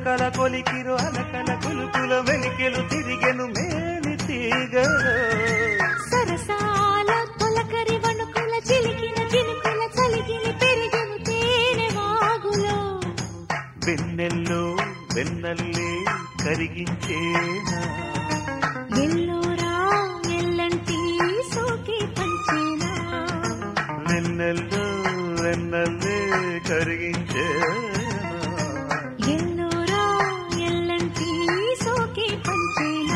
చిలకల కొలికిరు అలకల కులుకుల వెలికెలు తిరిగెను మేని తీగలో సరసాల తొలకరి వణుకుల చిలికిన చినుకుల చలిగిని పెరిగెను తేనె వాగులో వెన్నెల్లో వెన్నల్లే కరిగించేనా ఎల్లోరా ఎల్లంటి సోకి పంచేనా వెన్నెల్లో వెన్నల్లే కరిగించేనా ఎల్లోరా ఎల్లంటి సోకి పంచేనా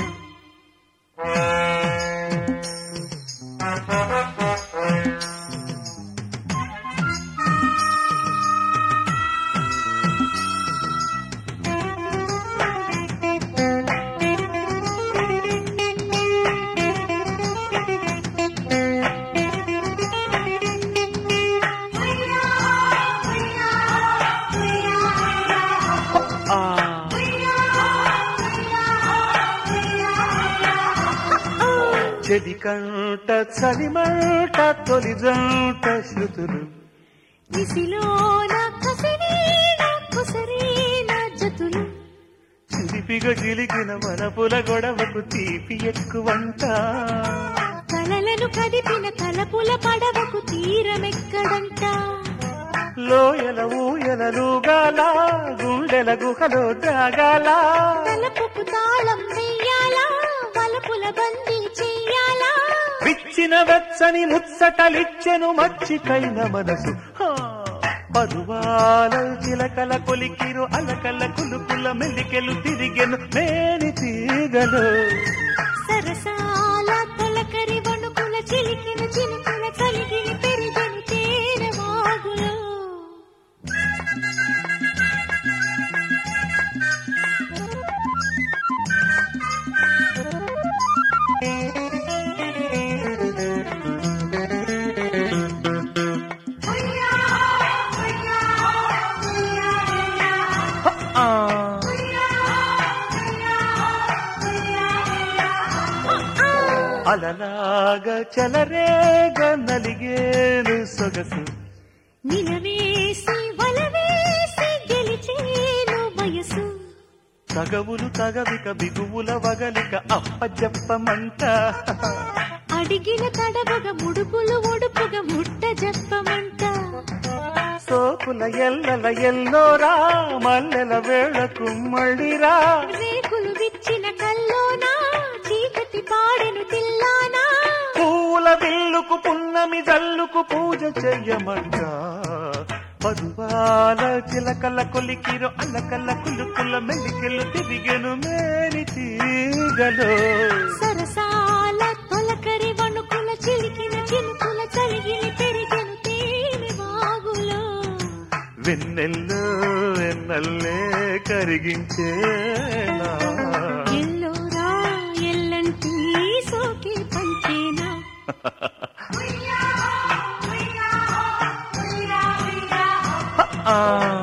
చెడి కంట చలిమంట తొలి జంట శృతులు నిసిలోన కసిరీన కుసరీన జతులు చిలిపిగా చిలికిన వనపుల గొడవకు తీపి ఎక్కువంట కలలను కదిపిన తలపుల పడవకు తీరమెక్కడంట లోయల ఊయలలుగాల గుండెల గుహలో దాగాల తలపుకు తాళం వెయ్యాలా వలపుల బందీ చెయ్యాలా విచ్చిన వెచ్చని ముచ్చటలిచ్చెను మచ్చికైన మనసు పరువాల చిలకల కొలికిరు అలకల కులుకుల మెలికెలు తిరిగెను మేని తీగలు సరసాల తొలకరి వణుకుల చిలికిన చినుకుల చలిగిని పెరిగెను తేనె వాగులో అలలాగా చలరేగ నలిగేను సొగసు నిలవేసి వలవేసి గెలిచేను వయసు తగవులు తగవిక బిగువుల వగలిక అప్పజెప్పమంట అడిగిన తడవగ ముడుపులు ఒడుపుగా ముట్ట జప్పమంట సోకుల ఎల్లల ఎల్లోరా మల్లెల వేళకు మళ్ళీరా రేకులు విచ్చిన కల్లోనా చీకటి పాడెను తిల్లానా పూల విల్లుకు పున్నమి జల్లుకు పూజ చెయ్యమంట పరువాల చిలకల కొలికిరు అలకల కులుకుల మెలికెలు తిరిగెను మేని తీగలో సరసాల తొలకరి వణుకుల చిలికిన చినుకుల చలిగిని పెరిగెను తేనె వాగులో వెన్నెల్లో వెన్నల్లే కరిగించేనా ఎల్లోరా ఎల్లంటి సోకి పంచేనా ఆ